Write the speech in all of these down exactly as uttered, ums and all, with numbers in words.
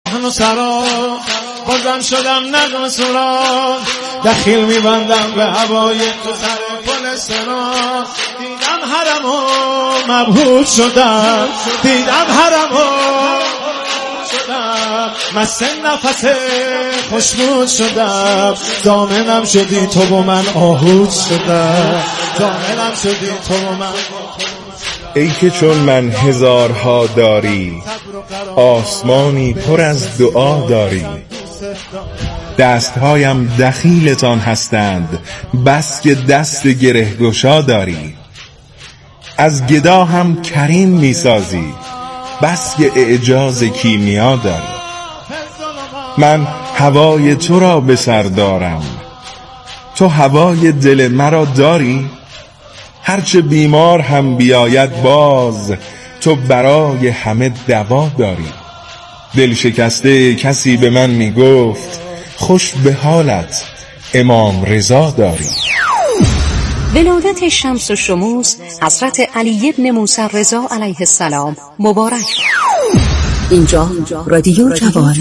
هنو سرا بازم شدم نغم سرا دخیل میبندم به هوای تو سر پل سرا دیدم حرمو مبهوت شدم دیدم حرمو مست نفس خوشبود شدم دامنم شدی تو با من آهوت شدم دامنم شدی تو با من. ای که چون من هزارها داری آسمانی پر از دعا داری دستهایم دخیلتان هستند بس که دست گره گشا داری از گدا هم کریم میسازی بس که اعجاز کیمیا داری من هوای تو را به سر دارم تو هوای دل مرا داری هرچه بیمار هم بیاید باز تو برای همه دوا داری دل شکسته کسی به من می گفت خوش به حالت امام رضا داری. ولادت شمس و شموس حضرت علی ابن موسی رضا علیه السلام مبارک. اینجا رادیو جوان.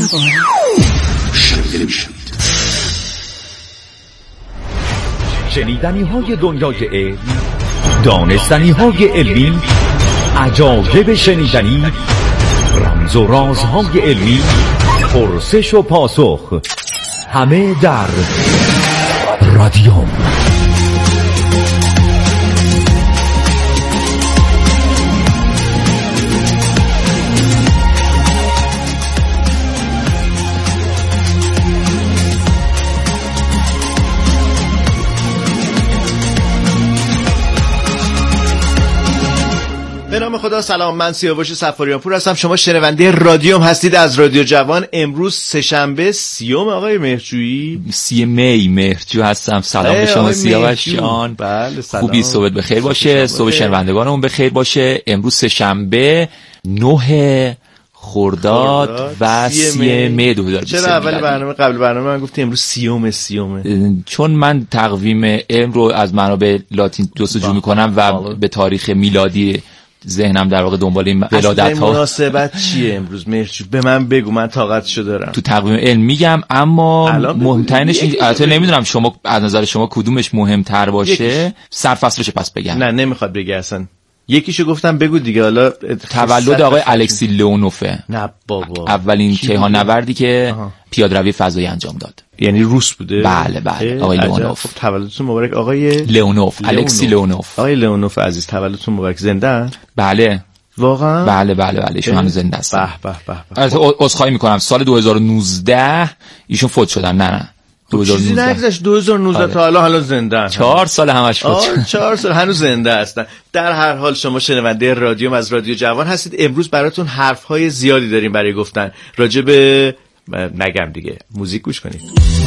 شنیدنی های دنیای علم، دانستنی های علمی، عجایب شنیدنی، رمز و رازهای علمی، پرسش و پاسخ، همه در رادیوم. به نام خدا. سلام، من سیاوش صفاریان پور هستم. شما شنونده رادیوم هستید از رادیو جوان. امروز سه‌شنبه سیوم آقای مهرجویی سی می مهرجو هستم. سلام به شما سیاوش جان. بله سلام. خوبی؟ صبح بخیر باشه، صبح شنوندگانمون بخیر باشه. امروز سه‌شنبه نه خرداد و سی می دو هزار و بیست. چرا اول برنامه قبل برنامه من گفتی امروز سیوم سیومه؟ چون من تقویم علم رو از منابع لاتین جستجو میکنم و به تاریخ میلادی ذهنم در واقع دنبال این ولادت ها. مناسبت چیه امروز مهرجو؟ به من بگو، من طاقتشو دارم. تو تقویم علم میگم، اما مهمترینش البته نمیدونم شما از نظر شما کدومش مهمتر باشه. سرفصلش پس بگم. نه نمیخواد بگی اصلا. یکیشو گفتم بگو دیگه. حالا تولد آقای الکسی لئونوفه. نه بابا، اولین کیهان نوردی که پیاده‌روی فضایی انجام داد. یعنی روس بوده؟ بله بله آقای لئونوف. خب تولدتون مبارک آقای لئونوف. الکسی لئونوف. آقای لئونوف عزیز تولدتون مبارک. زنده ان؟ بله واقعا؟ بله بله بله ایشون هنوز زنده هستن. به به به. عذرخواهی میکنم سال دو هزار و نوزده ایشون فوت شدن. نه نه چیزی نگذشت. دو هزار و نوزده تا حالا حالا زنده هستن. چهار سال همش فوت شدن. چهار سال هنوز زنده هستن. در هر حال شما شنونده رادیوم از رادیو جوان هستید. امروز براتون حرف‌های زیادی داریم برای گفتن راجع به نگم دیگه. موزیک گوش کنید.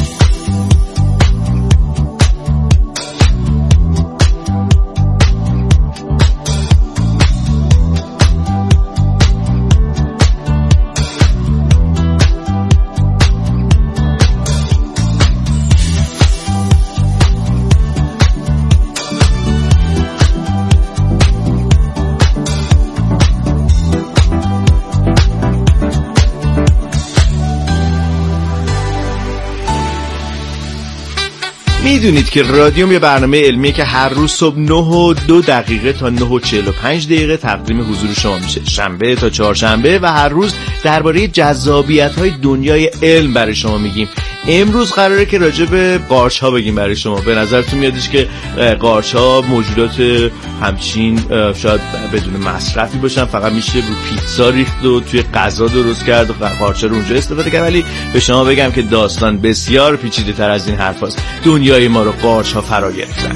میدونید که رادیوم یه برنامه علمیه که هر روز صبح نه و دو دقیقه تا نه و چهل و پنج دقیقه تقدیم حضور شما میشه، شنبه تا چهارشنبه، و هر روز درباره جذابیت‌های دنیای علم برای شما میگیم. امروز قراره که راجع به قارچ‌ها بگیم برای شما. به نظرتون میادش که قارچ‌ها موجودات همچین شاید بدون مصرفی باشن، فقط میشه رو پیتزا ریخت و توی غذا درست کرد و قارچ‌ها رو اونجا استفاده کرد؟ ولی به شما بگم که داستان بسیار پیچیده‌تر از این حرفاست. دنیای ما رو قارچ‌ها فرا گرفتن.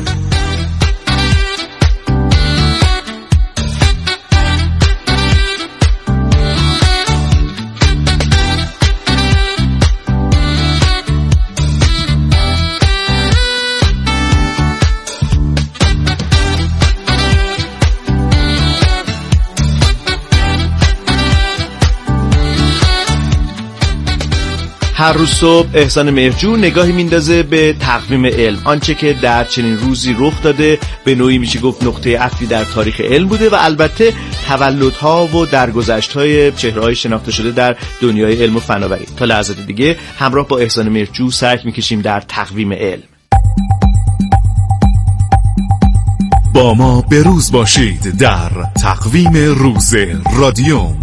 هر روز صبح احسان مهرجو نگاهی میندازه به تقویم علم، آنچه که در چنین روزی رخ داده، به نوعی میشه گفت نقطه عطفی در تاریخ علم بوده و البته تولدها و درگذشت‌های چهره‌های شناخته شده در دنیای علم و فناوری. تا لحظات دیگه همراه با احسان مهرجو سرک میکشیم در تقویم علم. با ما به روز باشید در تقویم روز رادیوم.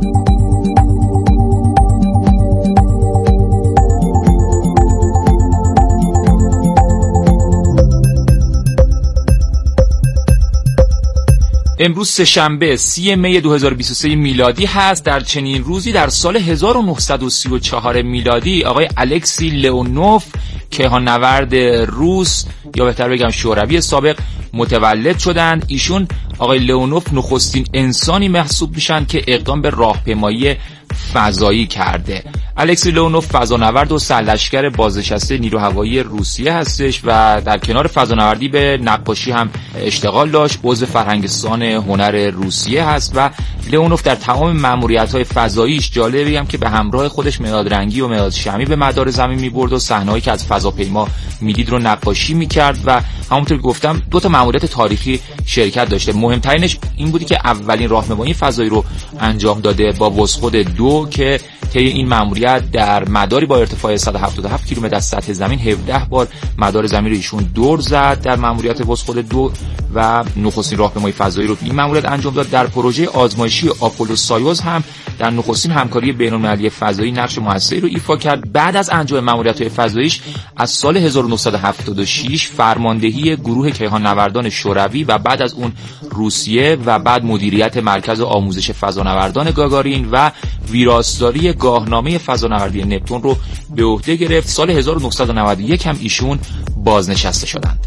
امروز سه‌شنبه سی می دو هزار و بیست و سه میلادی هست. در چنین روزی در سال هزار و نهصد و سی و چهار میلادی آقای الکسی لئونوف کیهانورد روس یا بهتر بگم شوروی سابق متولد شدند. ایشون آقای لئونوف نخستین انسانی محسوب میشن که اقدام به راهپیمایی فضایی کرده. الکسی لئونوف فضانورد و سرلشکر بازنشسته نیرو هوایی روسیه هستش و در کنار فضانوردی به نقاشی هم اشتغال داشت. عضو فرهنگستان هنر روسیه هست و لئونوف در تمام مأموریت‌های فضاییش جالب بگم که به همراه خودش مداد رنگی و مداد شمعی به مدار زمین می‌برد و صحنه‌هایی که از فضاپیما میدید رو نقاشی می‌کرد و همونطور که گفتم دو تا مأموریت تاریخی شرکت داشته. مهمترینش این بودی که اولین راهپیمایی فضایی رو انجام داده با وسخود دو که طی این مأموریت در مداری با ارتفاع صد و هفتاد و هفت کیلومتر از سطح زمین هفده بار مدار زمین رو ایشون دور زد در مأموریت وسخود دو و نخستین راهپیمایی فضایی رو این مأموریت انجام داد. در پروژه آزمایشی آپولو سایوز هم در نخستین همکاری بین‌المللی فضایی نقش موثری رو ایفا کرد. بعد از انجام مأموریت‌های فضاییش از سال هزار و نهصد و هفتاد و شش فرماندهی گروه کیهان‌نوردان شوروی و بعد از اون روسیه و بعد مدیریت مرکز آموزش فضانوردان گاگارین و ویراستاری گاهنامه فضانوردی نپتون رو به عهده گرفت. سال هزار و نهصد و نود و یک هم ایشون بازنشسته شدند.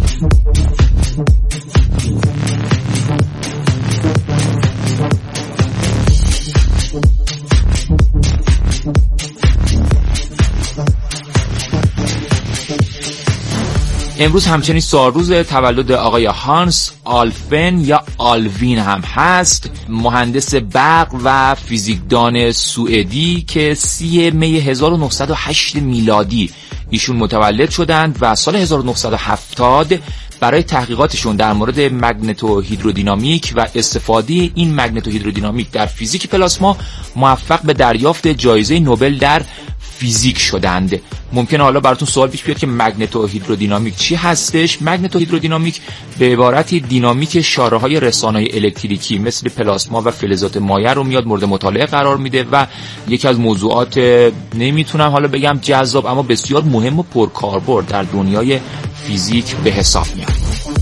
امروز همچنین سالروز تولد آقای هانس آلفن یا آلوین هم هست، مهندس برق و فیزیکدان سوئدی که سی می هزار و نهصد و هشت میلادی ایشون متولد شدند و سال هزار و نهصد و هفتاد برای تحقیقاتشون در مورد مگنتو هیدرودینامیک و استفاده این مگنتو هیدرودینامیک در فیزیک پلاسما موفق به دریافت جایزه نوبل در فیزیک شدند. ممکنه حالا براتون سوال پیش بیاد که مگنتو هیدرودینامیک چی هستش؟ مگنتو هیدرودینامیک به عبارتی دینامیک شاره‌های رسانه‌های الکتریکی مثل پلاسما و فلزات مایع رو میاد مورد مطالعه قرار میده و یکی از موضوعات نمیتونم حالا بگم جذاب اما بسیار مهم و پرکاربرد در دنیای فیزیک به حساب میاد.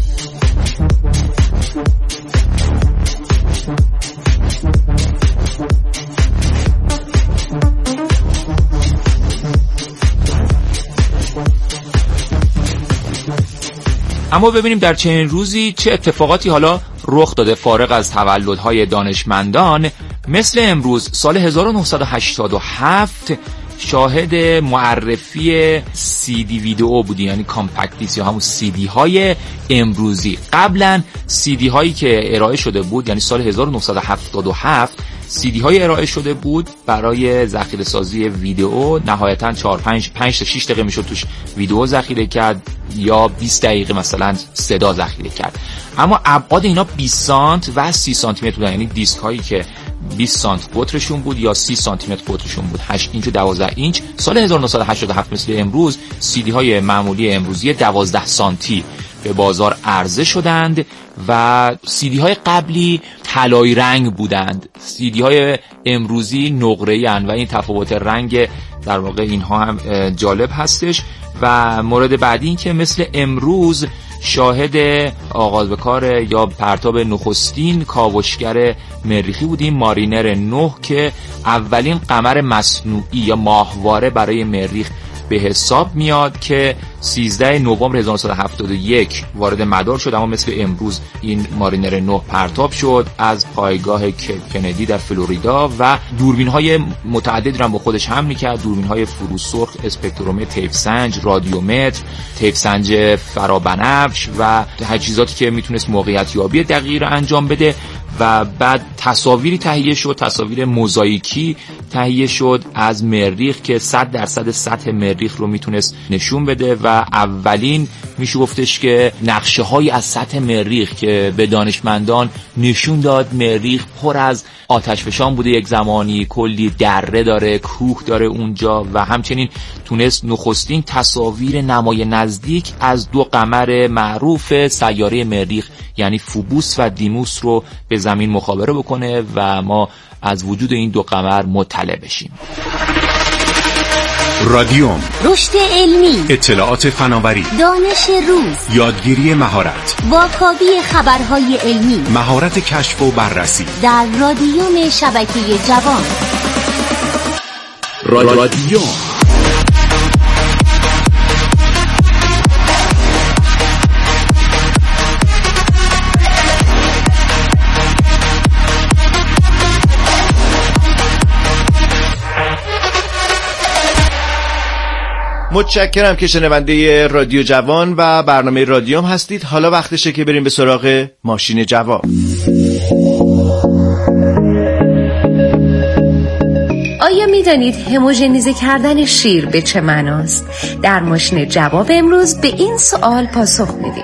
اما ببینیم در چنین روزی چه اتفاقاتی حالا رخ داده فارغ از تولدهای دانشمندان. مثل امروز سال هزار و نهصد و هشتاد و هفت شاهد معرفی سی دی ویدئو بودی، یعنی کامپکت دیسک یا همون سی دی های امروزی. قبلا سی دی هایی که ارائه شده بود یعنی سال هزار و نهصد و هفتاد و هفت سی دی های ارائه شده بود برای ذخیره سازی ویدئو، نهایتا چهار پنج پنج تا شش دقیقه میشد توش ویدئو ذخیره کرد یا بیست دقیقه مثلا صدا ذخیره کرد. اما ابعاد اینا بیست سانت و سی سانتی متر بودن، یعنی دیسک هایی که بیست سانت قطرشون بود یا سی سانتی متر قطرشون بود، هشت اینچ و دوازده اینچ. سال هزار و نهصد و هشتاد و هفت مثل امروز سی دی های معمولی امروزی دوازده سانتی به بازار عرضه شدند و سی دی های قبلی طلایی رنگ بودند. سی دی های امروزی نقره‌ای اند و این تفاوت رنگ در واقع اینها هم جالب هستش. و مورد بعدی این که مثل امروز شاهد آغاز به کار یا پرتاب نخستین کاوشگر مریخی بودیم، مارینر نه، که اولین قمر مصنوعی یا ماهواره برای مریخ به حساب میاد که سیزده نوامبر هزار و نهصد و هفتاد و یک وارد مدار شد. اما مثل امروز این مارینر نه پرتاب شد از پایگاه کندی در فلوریدا و دوربین های متعددی رو با خودش حمل می‌کرد، دوربین های فروسرخ، اسپکترومتر، طیف سنج، رادیومتر، طیف سنج فرابنفش و تجهیزاتی که میتونست موقعیت یابی دقیق انجام بده. و بعد تصاویری تهیه شد، تصاویر موزاییکی تهیه شد از مریخ که صد درصد سطح مریخ رو میتونست نشون بده و اولین میشه گفتش که نقشه های از سطح مریخ که به دانشمندان نشون داد مریخ پر از آتشفشان بوده، یک زمانی کلی دره داره، کوه داره اونجا و همچنین تونست نخستین تصاویر نمای نزدیک از دو قمر معروف سیاره مریخ یعنی فوبوس و دیموس رو به زمین مخابره بکنه و ما از وجود این دو قمر مطلع بشیم. رادیوم، رشد علمی، اطلاعات فناوری، دانش روز، یادگیری مهارت، واکاوی خبرهای علمی، مهارت کشف و بررسی در رادیوم شبکه جوان. رادیوم متشکرم که شنونده رادیو جوان و برنامه رادیوم هستید. حالا وقتشه که بریم به سراغ ماشین جواب. آیا میدانید هموژنیزه کردن شیر به چه معناست؟ در ماشین جواب امروز به این سوال پاسخ میدیم.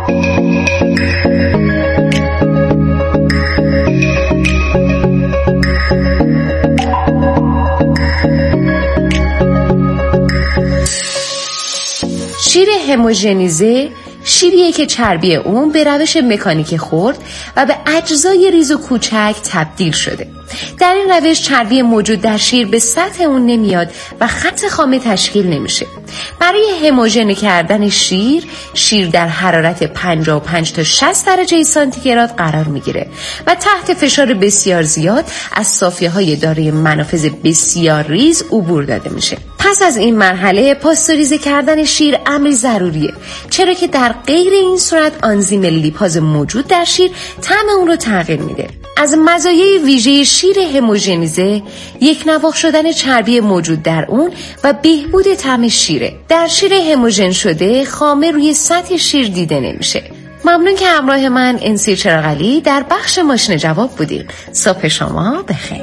شیر هموژنیزه شیریه که چربی اون به روش مکانیکی خرد و به اجزای ریز و کوچک تبدیل شده. در این روش چربی موجود در شیر به سطح اون نمیاد و خط خامه تشکیل نمیشه. برای هموژن کردن شیر، شیر در حرارت پنجاه و پنج تا شصت درجه سانتیگراد قرار میگیره و تحت فشار بسیار زیاد از سافیه‌های دارای منافذ بسیار ریز عبور داده میشه. پس از این مرحله پاستوریزه کردن شیر امری ضروریه، چرا که در غیر این صورت آنزیم لیپاز موجود در شیر طعم اون رو تغییر میده. از مزایای ویژه شیر هموژنیزه یک نواخت شدن چربی موجود در اون و بهبود طعم شیره. در شیر هموژن شده خامه روی سطح شیر دیده نمیشه. ممنون که همراه من انسی چراغلی در بخش ماشین جواب بودیم. صبح شما بخیر.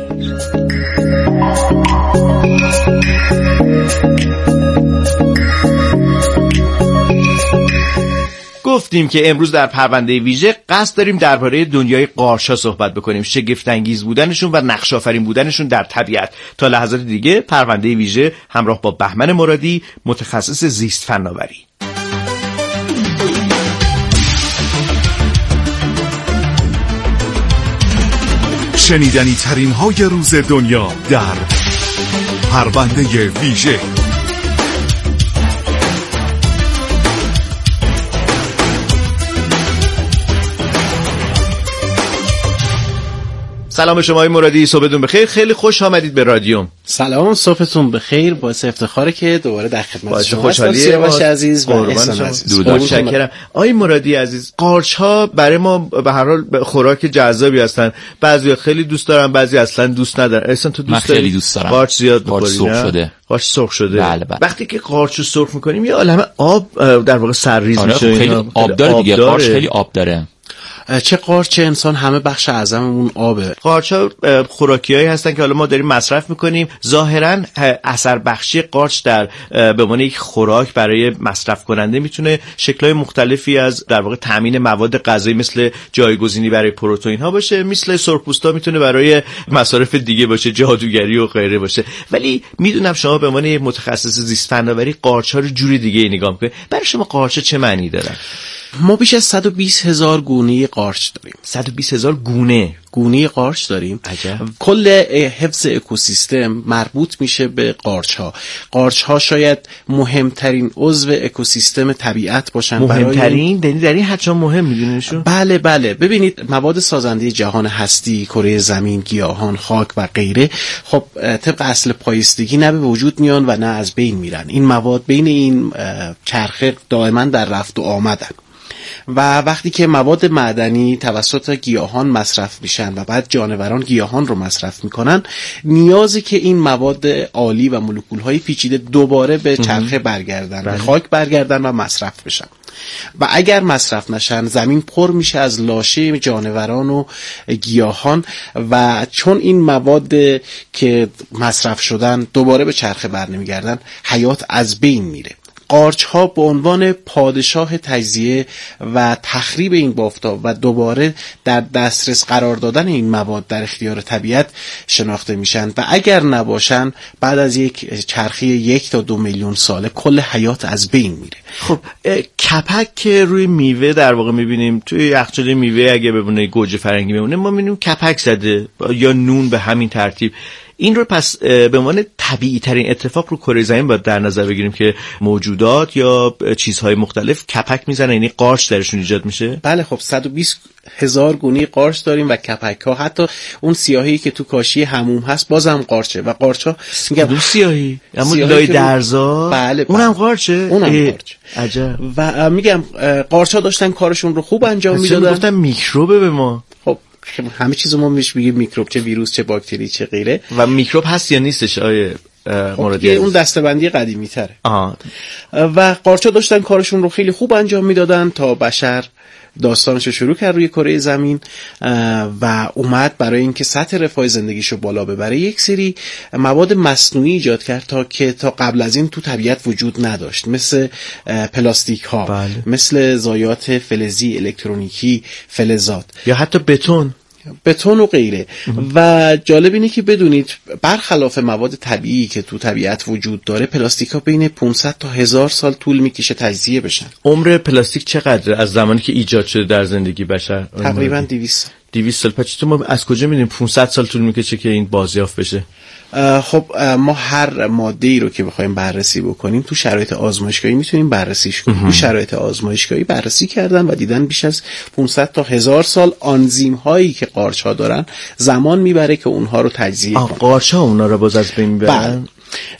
گفتیم که امروز در پرونده ویژه قصد داریم درباره دنیای قارچ‌ها صحبت بکنیم، شگفت انگیز بودنشون و نقش آفرین بودنشون در طبیعت. تا لحظات دیگه پرونده ویژه همراه با بهمن مرادی، متخصص زیست فناوری. شنیدنی ترین های روز دنیا در پرونده ویژه. سلام شما های مرادی، صبحتون بخیر. خیلی خوش آمدید به رادیوم. سلام، صبحتون بخیر. باعث افتخاره که دوباره در خدمت شما خوشحالی سیاوش عزیز و احسان عزیز. متشکرم. آقای مرادی عزیز، قارچ‌ها برای ما به هر حال خوراک جذابی هستن. بعضیا خیلی دوست دارن، بعضی اصلا دوست ندارن. اصلا تو دوست داری؟ خیلی دوست دارم. قارچ زیاد قارچ سرخ شده. قارچ سرخ شده. بله بله. وقتی که قارچ رو سرخ می‌کنیم یه عالمه آب در واقع سرریز آره میشه. خیلی آب داره دیگه. قارچ خیلی آب داره. چه قارچ چه انسان همه بخش اعظممون آبه. قارچ‌ها خوراکیایی هستن که حالا ما داریم مصرف میکنیم. ظاهراً اثر بخشی قارچ در به عنوان یک خوراک برای مصرف کننده میتونه شکل‌های مختلفی از در واقع تامین مواد غذایی مثل جایگزینی برای پروتئین ها باشه، مثل سرخپوستا میتونه برای مصارف دیگه باشه، جادوگری و غیره باشه. ولی میدونم شما به عنوان یک متخصص زیست فناوری قارچ‌ها رو جوری دیگه نگاه میکنید. برای شما قارچ چه معنی داره؟ ما بیش از صد و بیست هزار گونه قارچ داریم. صد و بیست هزار گونه گونه قارچ داریم. عجب. کل حفظ اکوسیستم مربوط میشه به قارچ ها. قارچ ها شاید مهمترین عضو اکوسیستم طبیعت باشن. مهمترین یعنی در این حد شما مهم میدونیشون؟ بله بله. ببینید مواد سازنده جهان هستی، کره زمین، گیاهان، خاک و غیره، خب طبق اصل پایستگی نه به وجود میان و نه از بین میرن. این مواد بین این چرخه دائما در رفت و آمدن. و وقتی که مواد معدنی توسط گیاهان مصرف میشن و بعد جانوران گیاهان رو مصرف میکنن، نیازی که این مواد عالی و مولکول‌های پیچیده دوباره به چرخه برگردن، به خاک برگردن و مصرف بشن. و اگر مصرف نشن زمین پر میشه از لاشه جانوران و گیاهان و چون این مواد که مصرف شدن دوباره به چرخه برنمیگردن، حیات از بین میره. قارچ ها به عنوان پادشاه تجزیه و تخریب این بافت‌ها و دوباره در دسترس قرار دادن این مواد در اختیار طبیعت شناخته میشن و اگر نباشن بعد از یک چرخه یک تا دو میلیون ساله کل حیات از بین میره. خب کپک که روی میوه در واقع میبینیم توی یخچال میوه اگه بمونه گوجه فرنگی بمونه ما میبینیم کپک زده یا نون به همین ترتیب. این رو پس به عنوان طبیعی ترین اتفاق رو کره زمین باید در نظر بگیریم که موجودات یا چیزهای مختلف کپک میزنن، یعنی قارچ درشون ایجاد میشه. بله خب صد و بیست هزار گونه قارچ داریم و کپک ها، حتی اون سیاهی که تو کاشی حموم هست بازم قارچه و قارچ ها میگم سیاهی اما لای درزا. بله اونم قارچه، اونم قارچ. عجب. و میگم قارچ ها داشتن کارشون رو خوب انجام میدادن. گفتم میکروبه به ما. خب همه چیزو ما میش بگیم میکروب، چه ویروس چه باکتری چه غیره. و میکروب هست یا نیستش آیه موردی اون دسته‌بندی قدیمی تره. آه. و قارچا داشتن کارشون رو خیلی خوب انجام میدادن تا بشر داستانشو شروع کرد روی کره زمین و اومد برای اینکه سطح رفاه زندگیشو بالا ببره یک سری مواد مصنوعی ایجاد کرد تا که تا قبل از این تو طبیعت وجود نداشت، مثل پلاستیک ها، بله. مثل ضایعات فلزی، الکترونیکی، فلزات یا حتی بتون بتون و غیره. و جالب اینه که بدونید برخلاف مواد طبیعی که تو طبیعت وجود داره، پلاستیک ها بین پانصد تا هزار سال طول میکشه تجزیه بشن. عمر پلاستیک چقدره از زمانی که ایجاد شده در زندگی بشر؟ تقریبا دویست دویست سال. پس ما از کجا میدونیم پانصد سال طول میکشه که این بازیافت بشه؟ خب ما هر ماده ای رو که بخوایم بررسی بکنیم تو شرایط آزمایشگاهی میتونیم بررسیش کنیم. تو شرایط آزمایشگاهی بررسی کردن و دیدن بیش از پانصد تا هزار سال آنزیم هایی که قارچ ها دارن زمان میبره که اونها رو تجزیه کنن. قارچ ها اونا رو باز از بین میبرن.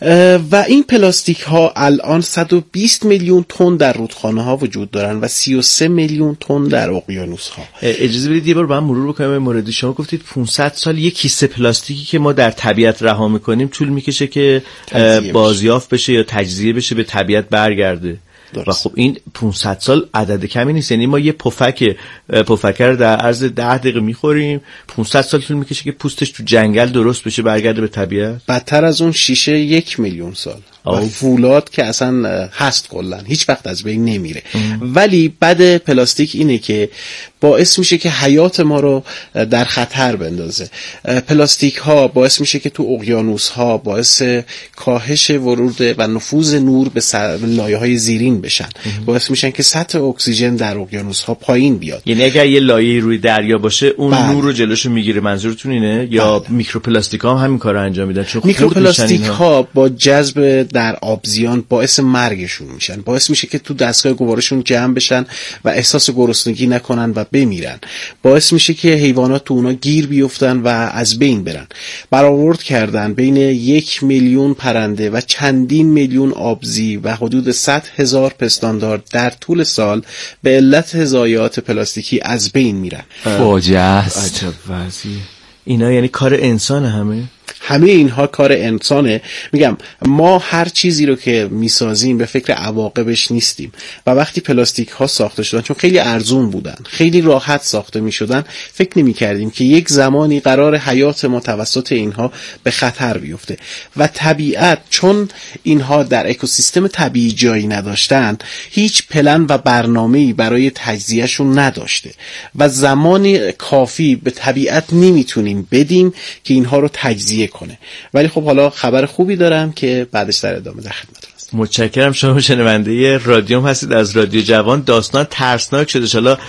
و این پلاستیک ها الان صد و بیست میلیون تن در رودخانه ها وجود دارن و سی و سه میلیون تن در اقیانوس ها. اجازه بدید یه بار با هم مرور بکنیم موردی. شما گفتید پانصد سال یک کیسه پلاستیکی که ما در طبیعت رها میکنیم طول میکشه که بازیافت بشه یا تجزیه بشه به طبیعت برگرده. درست. و خب این پانصد سال عدد کمی نیست، یعنی ما یه پفک پفک رو در عرض ده دقیقه میخوریم، پانصد سال طول میکشه که پوستش تو جنگل درست بشه برگرده به طبیعت. بدتر از اون شیشه یک میلیون سال و فولاد که اصلا هست کلا هیچ وقت از بین نمیره. ام. ولی بد پلاستیک اینه که باعث میشه که حیات ما رو در خطر بندازه. پلاستیک ها باعث میشه که تو اقیانوس ها باعث کاهش ورود و نفوذ نور به لایه های زیرین بشن. ام. باعث میشن که سطح اکسیژن در اقیانوس ها پایین بیاد. یعنی اگر یه لایه روی دریا باشه اون بله. نور رو جلوشو میگیره. منظورتون اینه؟ یا بله. میکروپلاستیک ها هم همین کارو انجام میدن؟ چون میکروپلاستیک ها با جذب در آبزیان باعث مرگشون میشن، باعث میشه که تو دستگاه گوارشون جمع بشن و احساس گرسنگی نکنن و بمیرن، باعث میشه که حیوانات تو اونا گیر بیفتن و از بین برن. برآورد کردن بین یک میلیون پرنده و چندین میلیون آبزی و حدود صد هزار پستاندار در طول سال به علت ضایعات پلاستیکی از بین میرن. فاجعه است. عجب وضعی. اینا یعنی کار انسان همه؟ همه اینها کار انسانه. میگم ما هر چیزی رو که میسازیم به فکر عواقبش نیستیم و وقتی پلاستیک ها ساخته شدن چون خیلی ارزون بودن، خیلی راحت ساخته میشدن، فکر نمی کردیم که یک زمانی قرار حیات ما توسط اینها به خطر بیفته. و طبیعت چون اینها در اکوسیستم طبیعی جایی نداشتن، هیچ پلن و برنامه‌ای برای تجزیهشون نداشته و زمان کافی به طبیعت نمیتونیم بدیم که اینها رو تجزیه کنه. ولی خب حالا خبر خوبی دارم که بعدش در ادامه در خدمتتون هستم. متشکرم. شما شنونده رادیوم هستید از رادیو جوان. داستان ترسناک شده. حالا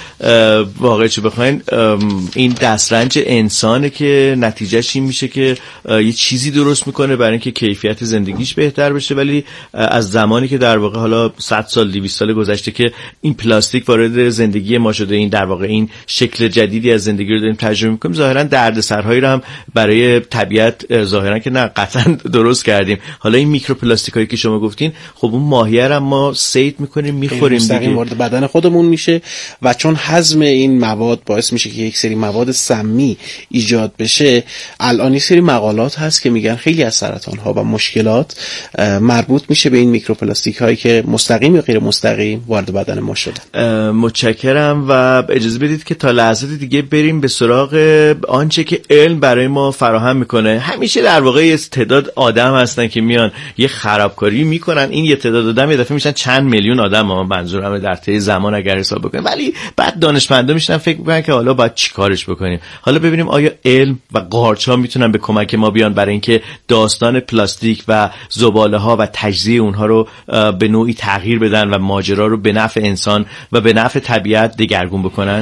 واقعا چه بخواین این دسترنج انسانه که نتیجهش این میشه که یه چیزی درست میکنه برای اینکه کیفیت زندگیش بهتر بشه، ولی از زمانی که در واقع حالا صد سال دویست سال گذشته که این پلاستیک وارد زندگی ما شده، این در واقع این شکل جدیدی از زندگی رو داریم تجربه میکنیم، ظاهرا دردسرهایی رو هم برای طبیعت ظاهرا که نه قطعا درست کردیم. حالا این میکروپلاستیکایی که شما گفتین مستقیم خب اون ماهیه رو ما صید میکنیم میخوریم دیگه، وارد بدن خودمون میشه و چون هضم این مواد باعث میشه که یک سری مواد سمی ایجاد بشه. الان یک سری مقالات هست که میگن خیلی از سرطان ها و مشکلات مربوط میشه به این میکروپلاستیک هایی که مستقیم یا غیر مستقیم وارد بدن ما شدن. متشکرم و اجازه بدید که تا لحظات دیگه بریم به سراغ آنچه که علم برای ما فراهم میکنه. همیشه در واقع یه تعداد آدم هستن که میان یه خرابکاری میکنن، این یه تعداد آدم یه دفعه میشن چند میلیون آدم، ما منظورم در طی زمان اگر حساب بکنیم، ولی بعد دانشمندا میشن فکر میکنن که حالا باید چیکارش بکنیم. حالا ببینیم آیا علم و قارچ‌ها میتونن به کمک ما بیان برای اینکه داستان پلاستیک و زباله‌ها و تجزیه اونها رو به نوعی تغییر بدن و ماجرا رو به نفع انسان و به نفع طبیعت دگرگون بکنن.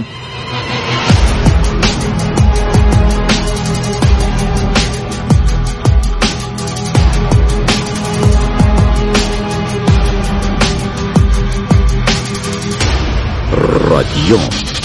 رادیو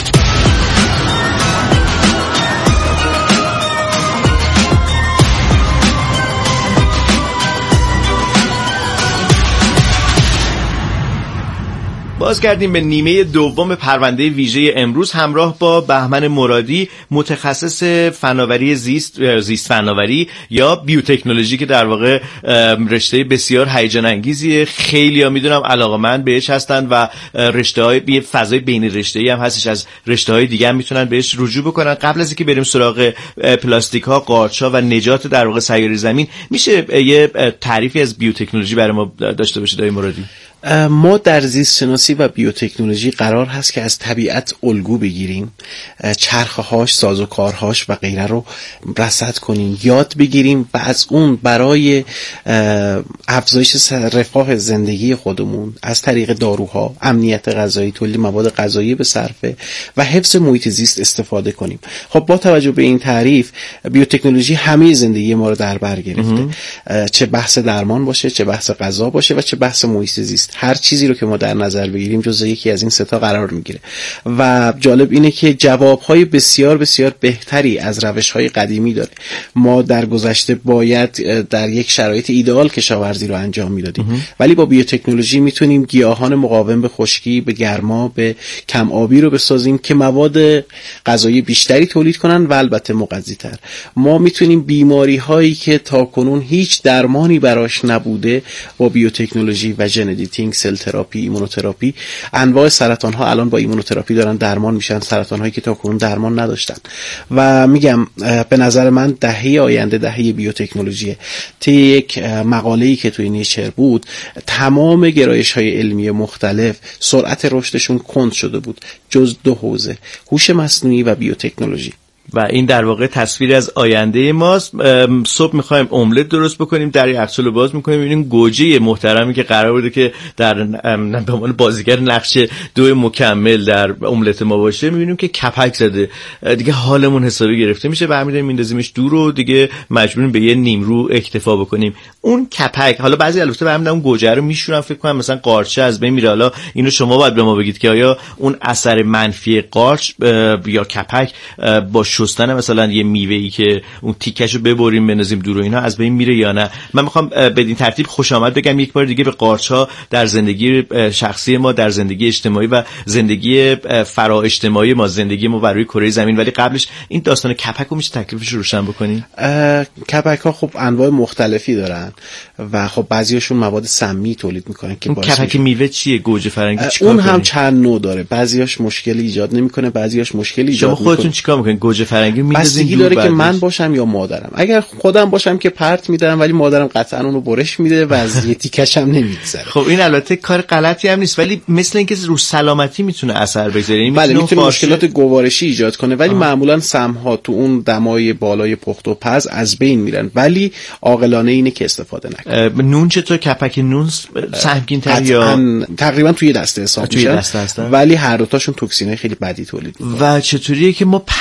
بازگردیم به نیمه دوم پرونده ویژه امروز همراه با بهمن مرادی، متخصص فناوری زیست زیست فناوری یا بیوتکنولوژی که در واقع رشته بسیار هیجان انگیزیه. خیلی‌ها میدونم علاقه‌مند بهش هستن و رشته‌های یه فضای بین رشته‌ای هم هستش، از رشته‌های دیگه هم میتونن بهش رجوع بکنن. قبل از اینکه بریم سراغ پلاستیک‌ها، قارچ‌ها و نجات در واقع سیاره زمین، میشه یه تعریفی از بیوتکنولوژی برای ما داشته باشید آقای مرادی؟ ما در زیست شناسی و بیوتکنولوژی قرار هست که از طبیعت الگو بگیریم، چرخه‌هاش، سازوکارهاش و غیره رو رصد کنیم، یاد بگیریم و از اون برای افزایش رفاه زندگی خودمون از طریق داروها، امنیت غذایی، تولید مواد غذایی به صرفه و حفظ محیط زیست استفاده کنیم. خب با توجه به این تعریف، بیوتکنولوژی همه زندگی ما رو در بر گرفته، چه بحث درمان باشه، چه بحث غذا باشه و چه بحث محیط زیست. هر چیزی رو که ما در نظر بگیریم جزء یکی از این سه تا قرار میگیره و جالب اینه که جوابهای بسیار بسیار بهتری از روش‌های قدیمی داره. ما در گذشته باید در یک شرایط ایدئال کشاورزی رو انجام میدادیم، ولی با بیوتکنولوژی میتونیم گیاهان مقاوم به خشکی، به گرما، به کم آبی رو بسازیم که مواد غذایی بیشتری تولید کنن و البته مغذی‌تر. ما میتونیم بیماری هایی که تاکنون هیچ درمانی براش نبوده با بیوتکنولوژی و ژن ادیتینگ، سل تراپی، ایمونوتراپی، انواع سرطان ها الان با ایمونوتراپی دارن درمان میشن، سرطان هایی که تاکنون درمان نداشتن. و میگم به نظر من دهه آینده دهه بیوتکنولوژیه. طی یک مقاله‌ای که توی نیچر بود، تمام گرایش های علمی مختلف سرعت رشدشون کند شده بود جز دو حوزه: هوش مصنوعی و بیوتکنولوژی. و این در واقع تصویری از آینده ماست. صبح میخوایم املت درست بکنیم، در یخچال رو باز میکنیم، میبینیم گوجه محترمی که قرار بوده که در به عنوان بازیگر نقش دو مکمل در املت ما باشه، میبینیم که کپک زده. دیگه حالمون حسابی گرفته میشه، برمی‌داریم میندازیمش دور و دیگه مجبوریم به یه نیمرو اکتفا بکنیم. اون کپک، حالا بعضی البته برمی‌دارن اون گوجه رو میشورن، فکر کنم مثلا قارچه از بین میره. حالا اینو شما باید به ما بگید که آیا اون اثر منفی قارچ یا کپک با شستن مثلا یه میوه‌ای که اون تیکشو ببریم بنازیم دور و اینا از بین میره یا نه؟ من میخوام بدین ترتیب خوش آمد بگم یک بار دیگه به قارچ‌ها در زندگی شخصی ما، در زندگی اجتماعی و زندگی فرا اجتماعی ما، زندگی ما بر روی کره زمین. ولی قبلش این داستان کپک رو میشه تکلیفش رو روشن بکنین؟ کپک ها خب انواع مختلفی دارن و خب بعضیاشون مواد سمی تولید میکنن که باعث کپک میوه چیه؟ گوجه فرنگی چیکار اون هم چند نوع داره، بعضیاش مشکلی ایجاد نمیکنه، بعضیاش مشکلی ایجاد میکنه. شما خودتون چیکار میکنین؟ گوجه فرنگی بستگی داره که من باشم یا مادرم. اگر خودم باشم که پرت میدارم، ولی مادرم قطعا اونو برش میده و از یه تیکش هم نمیگذره. خب این البته کار غلطی هم نیست، ولی مثل اینکه رو سلامتی میتونه اثر بذاره. بله میتونه مشکلات گوارشی ایجاد کنه، ولی آه. معمولا سمها تو اون دمای بالای پخت و پز از بین میرن، ولی عاقلانه اینه که استفاده نکنه. نون چطور؟ کپک نون سهمگین تر یا تقریبا توی دسته حساب میشن، ولی هر دو تاشون توکسینای خیلی بدی تولید میکنن. و چطوریه که ما پنیری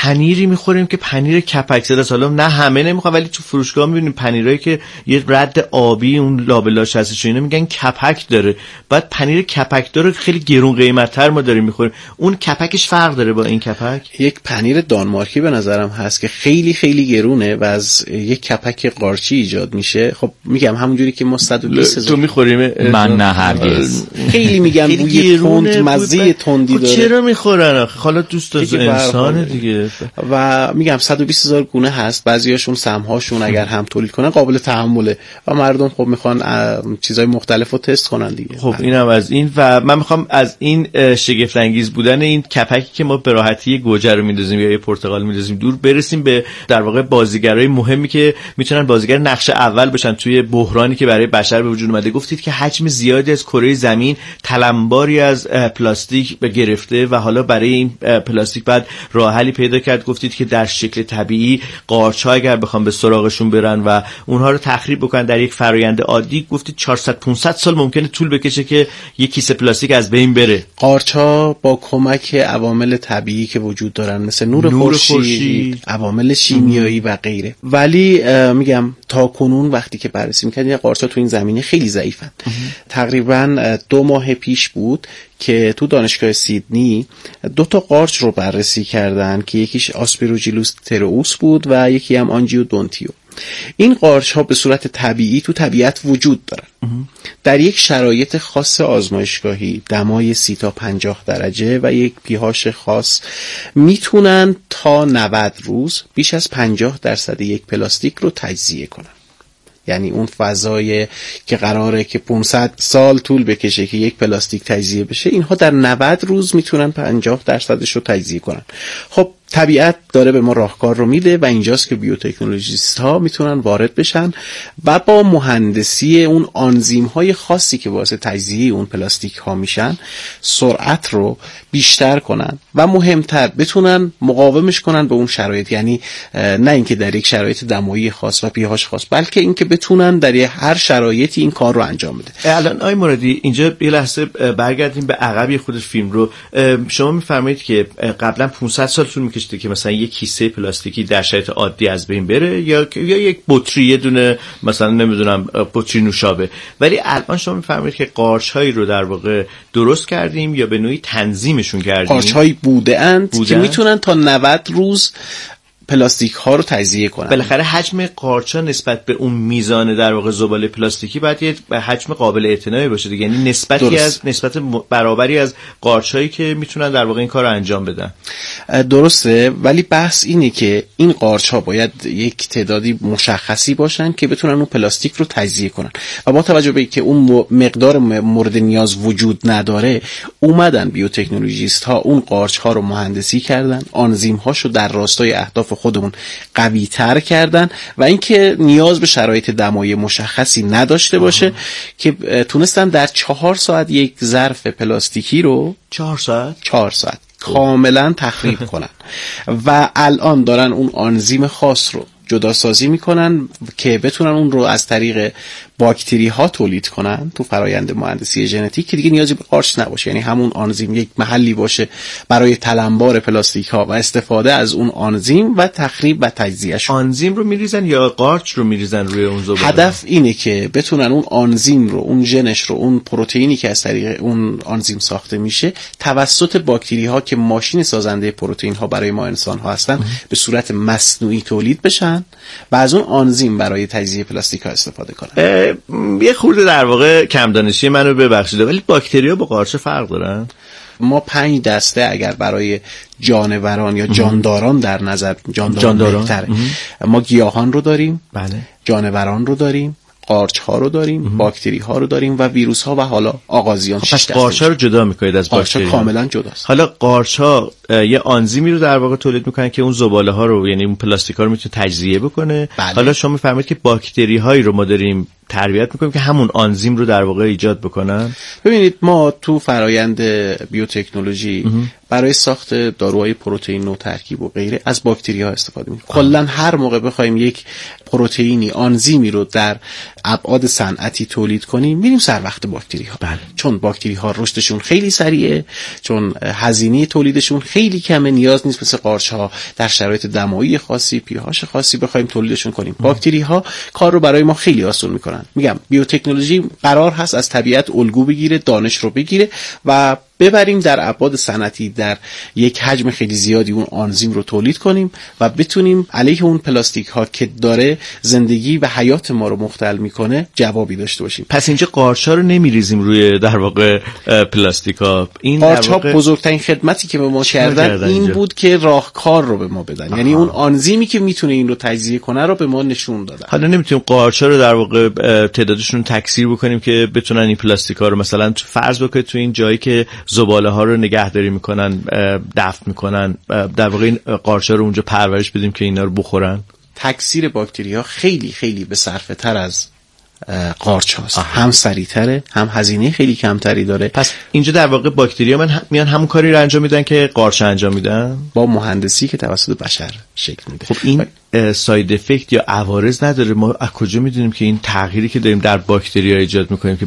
میخوریم که پنیر کپک زده است. حالا نه همه نمیخوام، ولی تو فروشگاه میبینیم پنیرایی که یه رد آبی اون لابلاش هستش اینا میگن کپک داره. بعد پنیر کپک داره خیلی گرون قیمت‌تر ما داریم میخوریم. اون کپکش فرق داره با این کپک؟ یک پنیر دانمارکی به نظرم هست که خیلی خیلی گرونه و از یک کپک قارچی ایجاد میشه. خب میگم همونجوری که ما صد و بیست هزار تو میخوریم، من نه هرگز. خیلی میگم بوی تند، مزه تندی داره. چرا میخورن؟ حالا دوست از انسان دیگه. و میگم صد و بیست هزار گونه هست، بعضیاشون سمهاشون اگر هم تولید کنن قابل تحمله و مردم خب میخوان چیزای مختلفو تست کنن دیگه. خب اینم از این. و من میخوام از این شگفت انگیز بودن این کپکی که ما به راحتی گوجه رو میندازیم یا یه پرتقال میندازیم دور برسیم به در واقع بازیگرای مهمی که میتونن بازیگر نقش اول بشن توی بحرانی که برای بشر به وجود اومده. گفتید که حجم زیادی از کره زمین تلمباری از پلاستیک به گرفته و حالا برای این پلاستیک بعد راه حلی پیدا کرد. گفتید که در شکل طبیعی قارچ‌ها اگر بخوام به سراغشون برن و اونها رو تخریب بکنن در یک فرآیند عادی، گفتید چهارصد پانصد سال ممکنه طول بکشه که یک کیسه پلاستیک از بین بره. قارچ‌ها با کمک عوامل طبیعی که وجود دارن مثل نور خورشید، عوامل شیمیایی و غیره، ولی میگم تا کنون وقتی که بررسی می‌کردیم قارچ‌ها تو این زمینه خیلی ضعیفن. تقریبا دو ماه پیش بود که تو دانشگاه سیدنی دو تا قارچ رو بررسی کردن که یکیش آسپیروجیلوس تروئوس بود و یکی هم آنجیودونتیو. این قارچ ها به صورت طبیعی تو طبیعت وجود دارن. در یک شرایط خاص آزمایشگاهی، دمای سی تا پنجاه درجه و یک پی‌هاش خاص، میتونن تا نود روز بیش از پنجاه درصد یک پلاستیک رو تجزیه کنن. یعنی اون فضای که قراره که پانصد سال طول بکشه که یک پلاستیک تجزیه بشه، اینها در نود روز میتونن پنجاه درصدش رو تجزیه کنن. خب طبیعت داره به ما راهکار رو میده و اینجاست که بیوتکنولوژیست ها میتونن وارد بشن و با مهندسی اون آنزیم های خاصی که واسه تجزیه اون پلاستیک ها میشن سرعت رو بیشتر کنن و مهمتر بتونن مقاومش کنن به اون شرایط. یعنی نه اینکه در یک شرایط دمایی خاص و پی‌هاش خاص، بلکه اینکه بتونن در هر شرایطی این کار رو انجام بده. الان آقای مرادی اینجا یه لحظه برگردیم به عقب خود فیلم رو. شما میفرمایید که قبلا پانصد سال طول می‌کشید که مثلا یک کیسه پلاستیکی در شرایط عادی از بین بره یا یا یک بطری، یه دونه مثلا نمیدونم بطری نوشابه، ولی الان شما میفرمایید که قارچ‌هایی رو در واقع درست کردیم یا به نوعی تنظیمشون کردیم. قارچ‌هایی بوده‌اند که میتونن تا نود روز پلاستیک ها رو تجزیه کنن. بالاخره حجم قارچا نسبت به اون میزان در واقع زباله پلاستیکی باید یه حجم قابل اعتنایی باشه دیگه. یعنی نسبتی درست. از نسبت برابری از قارچایی که میتونن در واقع این کارو انجام بدن. درسته، ولی بحث اینه که این قارچ‌ها باید یک تعدادی مشخصی باشن که بتونن اون پلاستیک رو تجزیه کنن و با توجه به اینکه اون مقدار مورد نیاز وجود نداره، اومدن بیوتکنولوژیست ها اون قارچ‌ها رو مهندسی کردن، آنزیم هاشو در راستای اهداف خودمون قوی تر کردن و اینکه نیاز به شرایط دمایی مشخصی نداشته باشه آه. که تونستن در چهار ساعت یک ظرف پلاستیکی رو چهار ساعت چهار ساعت کاملا تخریب کنن و الان دارن اون آنزیم خاص رو جدا سازی میکنن که بتونن اون رو از طریق باکتری ها تولید کنن تو فرایند مهندسی ژنتیک که دیگه نیازی به قارچ نباشه. یعنی همون آنزیم یک محلی باشه برای تلمبار پلاستیک ها و استفاده از اون آنزیم و تخریب و تجزیهش. آنزیم رو میریزن یا قارچ رو میریزن روی اون زباله؟ هدف اینه که بتونن اون آنزیم رو، اون ژنش رو، اون پروتئینی که از طریق اون آنزیم ساخته میشه توسط باکتری ها که ماشین سازنده پروتئین ها برای ما انسان ها هستن اه. به صورت مصنوعی تولید بشن و از اون آنزیم برای تجزیه پلاستیک ها استفاده کنن. یه خورده در واقع کم دانشی منو ببخشید، ولی باکتریا با قارچ فرق دارن؟ ما پنج دسته اگر برای جانوران یا جانداران در نظر جانداران, جانداران. بهتره. ما گیاهان رو داریم، بله. جانوران رو داریم، قارچ ها رو داریم، مهم. باکتری ها رو داریم و ویروس ها و حالا آغازیان. پس قارچ ها رو جدا میکنید از باکتری ها؟ کاملا جداست. حالا قارچ ها یه آنزیمی رو در واقع تولید میکنن که اون زباله ها رو، یعنی اون پلاستیک ها رو میتونه تجزیه بکنه. بله. حالا شما میفهمید که باکتری هایی رو ما داریم تربیت میکنیم که همون آنزیم رو در واقع ایجاد بکنن؟ ببینید ما تو فرایند بیوتکنولوژی برای ساخت داروهای پروتئین و ترکیب و غیره از باکتری ها استفاده میکنیم. کلا هر موقع بخوایم یک پروتئینی آنزیمی رو در ابعاد صنعتی تولید کنیم میریم سر وقت باکتری ها. بله. چون باکتری ها رشدشون خیلی سریعه، چون هزینه تولیدشون خیلی کمه، نیاز نیست مثل قارچ ها در شرایط دمایی خاصی، پی‌هاش خاصی بخوایم تولیدشون کنیم. باکتری ها کار رو برای ما خیلی آسون میکنن. میگم بیوتکنولوژی قرار هست از طبیعت الگو بگیره، دانش رو بگیره و ببریم در ابعاد صنعتی در یک حجم خیلی زیادی اون آنزیم رو تولید کنیم و بتونیم علیه اون پلاستیک ها که داره زندگی و حیات ما رو مختل میکنه جوابی داشته باشیم. پس اینجا قارچا رو نمیریزیم روی در واقع پلاستیکا. این قارچا واقع... بزرگترین خدمتی که به ما کردن این اینجا. بود که راهکار رو به ما بدن. آها. یعنی اون آنزیمی که میتونه این رو تجزیه کنه رو به ما نشون دادن. حالا نمیتونیم قارچا رو در واقع تعدادشون تکثیر بکنیم که بتونن این پلاستیکا رو مثلا فرض بکنید تو این جایی که زباله ها رو نگهداری میکنن، دفن میکنن، در واقع این قارچا رو اونجا پرورش بدیم که اینا رو بخورن. تکثیر باکتری ها خیلی خیلی به صرفه تر از قارچ هاست. هم سریع‌تره، هم هزینه خیلی کمتری داره. پس اینجا در واقع باکتری ها من هم میان همون کاری رو انجام میدن که قارچ انجام میدن با مهندسی که توسط بشر شکل میده. خب این ساید افکت یا عوارض نداره؟ ما از کجا میدونیم که این تغییری که داریم در باکتری ها ایجاد میکنیم که